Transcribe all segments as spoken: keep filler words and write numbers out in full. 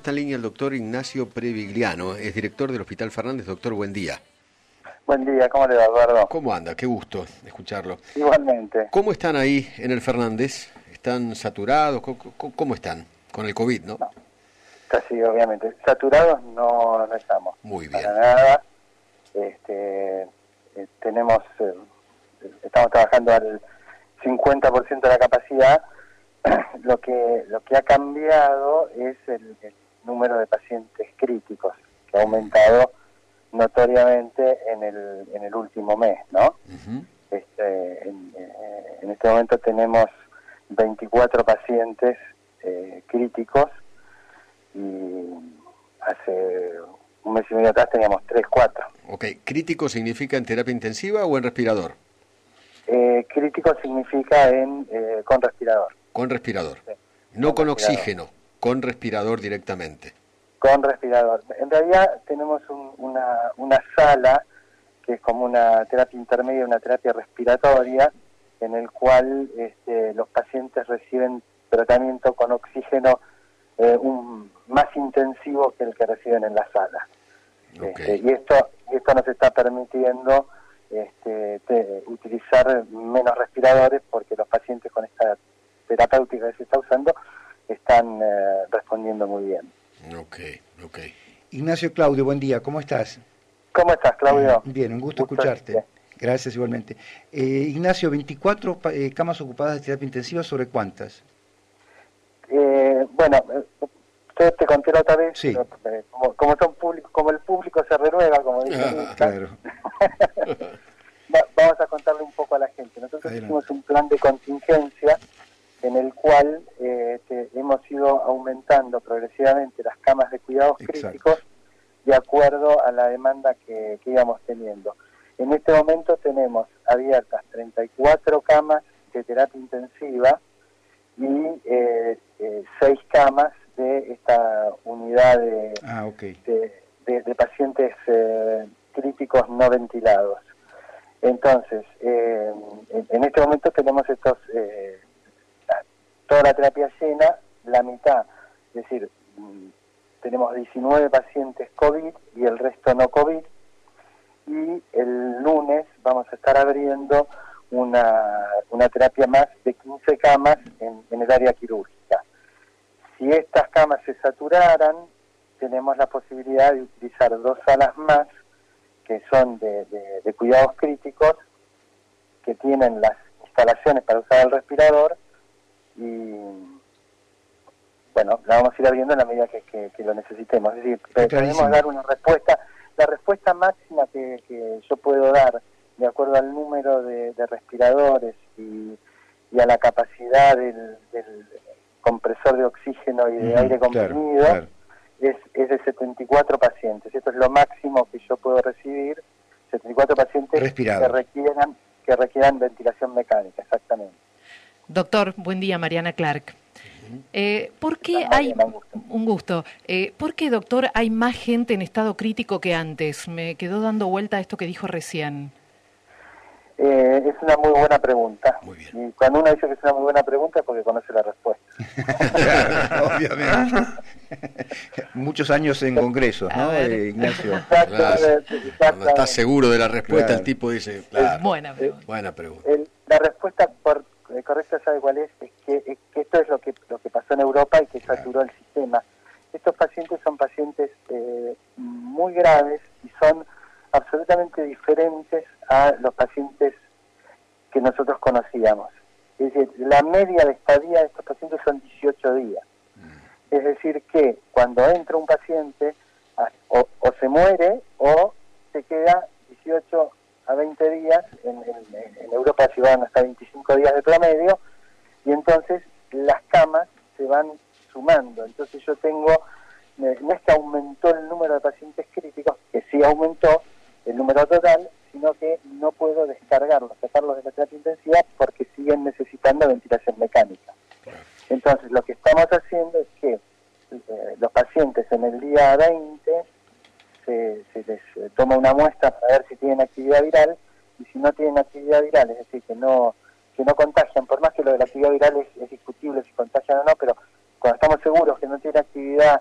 está en línea el doctor Ignacio Previgliano, es director del Hospital Fernández. Doctor, buen día. Buen día, ¿cómo le va, Eduardo? ¿Cómo anda? Qué gusto escucharlo. Igualmente. ¿Cómo están ahí en el Fernández? ¿Están saturados? ¿Cómo, cómo están? Con el COVID, ¿no? No, casi, obviamente. Saturados no, no estamos. Muy bien. Para nada. Este, eh, tenemos, eh, estamos trabajando al cincuenta por ciento de la capacidad. Lo que lo que ha cambiado es el, el número de pacientes críticos, que ha aumentado notoriamente en el en el último mes, ¿no? Uh-huh. Este, en, en este momento tenemos veinticuatro pacientes eh, críticos y hace un mes y medio atrás teníamos tres, cuatro. Ok, ¿crítico significa en terapia intensiva o en respirador? Eh, crítico significa en eh, con respirador. Con respirador, sí, no con, con respirador. Oxígeno, con respirador directamente. Con respirador. En realidad tenemos un, una, una sala que es como una terapia intermedia, una terapia respiratoria, en el cual este, los pacientes reciben tratamiento con oxígeno eh, un, más intensivo que el que reciben en la sala. Okay. Este, y esto y esto nos está permitiendo este, te, utilizar menos respiradores, porque los pacientes con esta terapéutica que se está usando están eh, respondiendo muy bien. Ok, ok. Ignacio, Claudio, buen día, ¿cómo estás? ¿Cómo estás, Claudio? Eh, bien, un gusto, gusto escucharte. Bien. Gracias, igualmente. Eh, Ignacio, veinticuatro eh, camas ocupadas de terapia intensiva, ¿sobre cuántas? Eh, bueno, yo te conté la otra vez, sí. pero, eh, como, como, son público, como el público se renueva, como dicen. Ah, claro. Vamos a contarle un poco a la gente. Nosotros Adelante. hicimos un plan de contingencia en el cual eh, te, hemos ido aumentando progresivamente las camas de cuidados Exacto. críticos de acuerdo a la demanda que, que íbamos teniendo. En este momento tenemos abiertas treinta y cuatro camas de terapia intensiva y eh, eh, seis camas de esta unidad de, ah, okay. de, de, de pacientes eh, críticos no ventilados. Entonces, eh, en, en este momento tenemos estos... Eh, toda la terapia llena, la mitad, es decir, tenemos diecinueve pacientes COVID y el resto no COVID, y el lunes vamos a estar abriendo una, una terapia más de quince camas en, en el área quirúrgica. Si estas camas se saturaran, tenemos la posibilidad de utilizar dos salas más, que son de, de, de cuidados críticos, que tienen las instalaciones para usar el respirador, y bueno, la vamos a ir abriendo en la medida que, que, que lo necesitemos. Es decir, podemos dar una respuesta, la respuesta máxima que, que yo puedo dar de acuerdo al número de, de respiradores y, y a la capacidad del, del compresor de oxígeno y de uh-huh, aire comprimido, claro, claro. Es, es de setenta y cuatro pacientes. Esto es lo máximo que yo puedo recibir, setenta y cuatro pacientes Respirado. que requieran, que requieran ventilación mecánica, exactamente. Doctor, buen día, Mariana Clark. Eh, ¿Por qué hay un gusto? Eh, ¿Por qué, doctor, hay más gente en estado crítico que antes? Me quedó dando vuelta a esto que dijo recién. Eh, es una muy buena pregunta. Muy bien. Y cuando uno dice que es una muy buena pregunta es porque conoce la respuesta. Claro, obviamente. Muchos años en congresos, ¿no, eh, Ignacio? Claro. Cuando estás seguro de la respuesta, claro. El tipo dice, claro, buena pregunta. Buena pregunta. El, la respuesta por, eh, correcta, ¿sabe cuál es? Es que, es que esto es lo que lo que pasó en Europa y que saturó claro. el sistema. Estos pacientes son pacientes eh, muy graves y son absolutamente diferentes a los pacientes que nosotros conocíamos. Es decir, la media de estadía de estos pacientes son dieciocho días. Mm. Es decir, que cuando entra un paciente, o, o se muere o se queda dieciocho a veinte días, en, en, en Europa se van hasta veinticinco días de promedio, y entonces las camas se van sumando. Entonces yo tengo, no es que aumentó el número de pacientes críticos, que sí aumentó el número total, sino que no puedo descargarlos, sacarlos de la terapia intensiva porque siguen necesitando ventilación mecánica. Entonces lo que estamos haciendo es que eh, los pacientes en el día veinte se, se les eh, toma una muestra para ver si tienen actividad viral, y si no tienen actividad viral, es decir, que no que no contagian, por más que lo de la actividad viral es, es discutible si contagian o no, pero cuando estamos seguros que no tienen actividad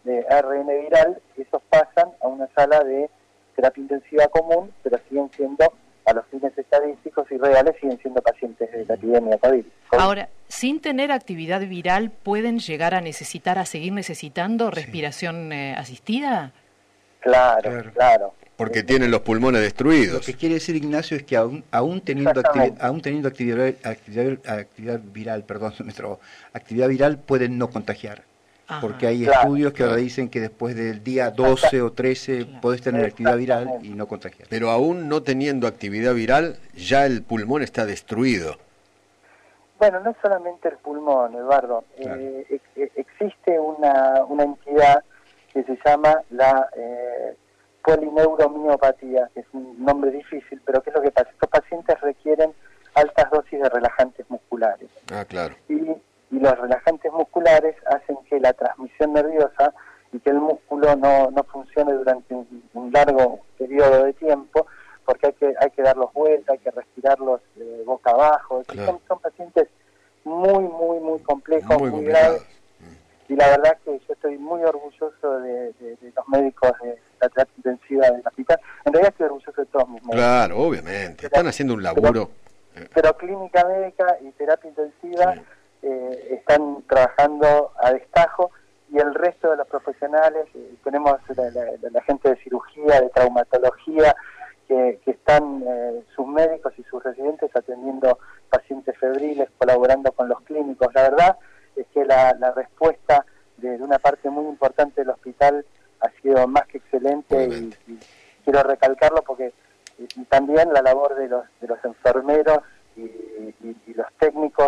de A R N viral, esos pasan a una sala de terapia intensiva común, pero siguen siendo, a los fines estadísticos y reales, siguen siendo pacientes de la epidemia COVID. Ahora, sin tener actividad viral, ¿pueden llegar a necesitar, a seguir necesitando Sí. respiración eh, asistida? Claro, Claro. claro. Porque tienen los pulmones Lo destruidos. que quiere decir, Ignacio, es que aún, aún teniendo, Exactamente. activi- aún teniendo actividad, actividad, actividad viral, perdón, nuestro, actividad viral pueden no contagiar. Ajá. Porque hay Claro, estudios que ahora claro. dicen que después del día doce o trece Claro. podés tener actividad viral Exactamente. y no contagiar. Pero aún no teniendo actividad viral, ya el pulmón está destruido. Bueno, no es solamente el pulmón, Eduardo. Claro. Eh, ex- existe una, una entidad que se llama la eh, polineuromiopatía, que es un nombre difícil, pero ¿qué es lo que pasa? Estos pacientes requieren altas dosis de relajantes musculares. Ah, claro. Y, y los relajantes musculares hacen que la transmisión nerviosa y que el músculo no, no funcione durante un, un largo periodo de tiempo, porque hay que hay que darlos vuelta, hay que respirarlos eh, boca abajo. Claro. Son, son pacientes muy, muy, muy complejos, Muy muy, complicado. graves. Y la verdad que yo estoy muy orgulloso de, de- de los médicos de la terapia intensiva del hospital. En realidad estoy orgulloso de todos mis médicos. Claro, obviamente. Están haciendo un laburo. eh, Pero clínica médica y terapia intensiva Sí. eh, están trabajando a destajo, y el resto de los profesionales, eh, tenemos la, la- la gente de cirugía, de traumatología, que, que están eh, sus médicos y sus residentes atendiendo pacientes febriles, colaborando con los clínicos. La verdad es que la, la respuesta de, de una parte muy importante del hospital ha sido más que excelente, y, Obviamente. y quiero recalcarlo porque y, y también la labor de los de los enfermeros y, y- y los técnicos.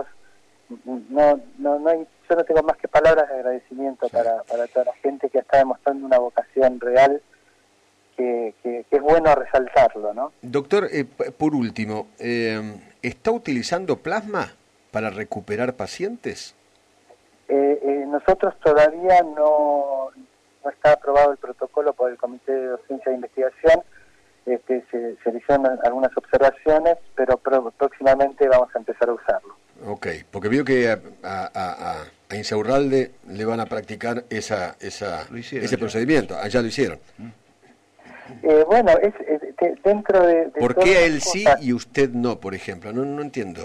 No, no, no hay, yo no tengo más que palabras de agradecimiento Sí. para, para toda la gente que está demostrando una vocación real, que, que, que es bueno resaltarlo, ¿no? Doctor, eh, p- por último, eh, ¿está utilizando plasma para recuperar pacientes? Eh, eh, nosotros todavía no, no está aprobado el protocolo por el Comité de Docencia de Investigación. Este, se, se le hicieron algunas observaciones, pero pro- próximamente vamos a empezar a usarlo. Ok, porque vio que a, a, a, a Insaurralde le van a practicar esa, esa, Lo hicieron ese ya. procedimiento. Allá lo hicieron. Eh, bueno, es, es- de- dentro de... de ¿Por todas qué a las él sí cosas, y usted no, por ejemplo? No, no entiendo.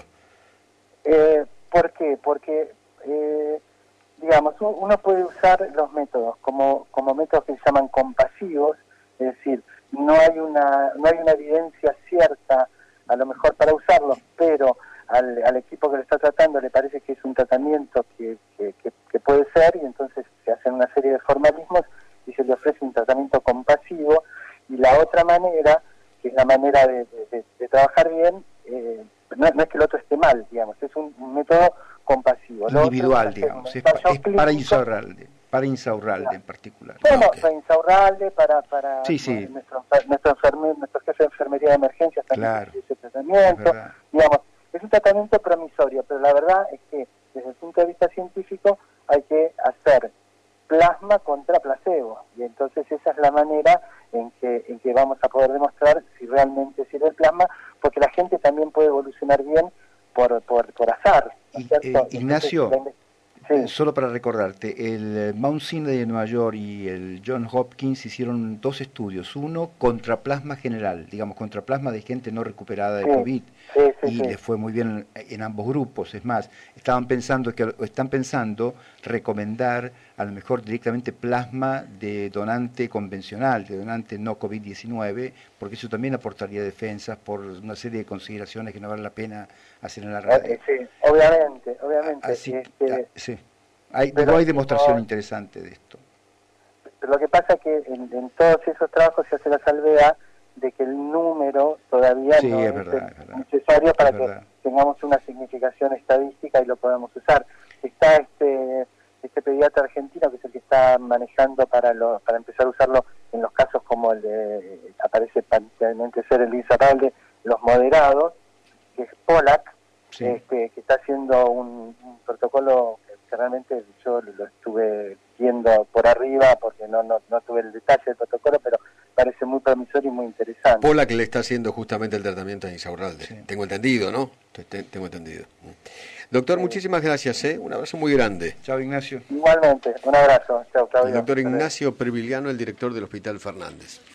Eh, ¿Por qué? Porque, eh, digamos, u- uno puede usar los métodos como, como métodos que se llaman compasivos, es decir, no hay una no hay una evidencia cierta a lo mejor para usarlos, pero al, al equipo que lo está tratando le parece que es un tratamiento que, que, que- que puede ser, y entonces se hacen una serie de formalismos y se le ofrece un tratamiento compasivo. Y la otra manera, que es la manera de, de- de- de trabajar bien, eh, no, no es que el otro esté mal, digamos, es un, un método compasivo. Lo otro Individual, es hacer digamos, un es, pa- ensayo es para clínico. Insaurralde, para Insaurralde en particular. Bueno, Ah, ok. para Insaurralde, para, para Sí, sí. Nuestro, nuestro, enferme- nuestro jefe de enfermería de emergencias también Claro. tiene ese Es tratamiento. verdad. Digamos, es un tratamiento promisorio, pero la verdad es que desde el punto de vista científico hay que hacer plasma contra placebo, y entonces esa es la manera en que en que vamos a poder demostrar si realmente sirve el plasma, porque la gente también puede evolucionar bien por por, por azar, ¿no es Y, cierto? eh, Entonces, Ignacio, la inve- sí. Solo para recordarte, el eh, Mount Sinai de Nueva York y el John Hopkins hicieron dos estudios, uno contra plasma general, digamos, contra plasma de gente no recuperada de Sí, COVID, sí, sí, y sí. les fue muy bien en, en ambos grupos. Es más, estaban pensando que o están pensando recomendar a lo mejor directamente plasma de donante convencional, de donante no COVID diecinueve, porque eso también aportaría defensas por una serie de consideraciones que no vale la pena hacer en la radio. Eh, sí, obviamente, obviamente. Así, este, ah, sí. Hay, pero digo, hay como- demostración interesante de esto. Pero lo que pasa es que en, en todos esos trabajos se hace la salvedad de que el número todavía Sí, no es es, verdad, es verdad. necesario para Es que verdad. tengamos una significación estadística y lo podamos usar. Está este este pediatra argentino que es el que está manejando para lo, para empezar a usarlo en los casos como el de, aparece aparentemente ser el Insaurralde, los moderados, que es Pollack, Sí. este, que está haciendo un, un protocolo que, que realmente yo lo estuve viendo por arriba porque no, no, no tuve el detalle del protocolo, pero parece muy promisorio y muy interesante. Pola que le está haciendo justamente el tratamiento a Insaurralde. Sí. Tengo entendido, ¿no? Te- te- Tengo entendido. Doctor, muchísimas gracias, ¿eh? Un abrazo muy grande. Chao, Ignacio. Igualmente, un abrazo. Chao, Claudio. El doctor Ignacio Perviliano, el director del Hospital Fernández.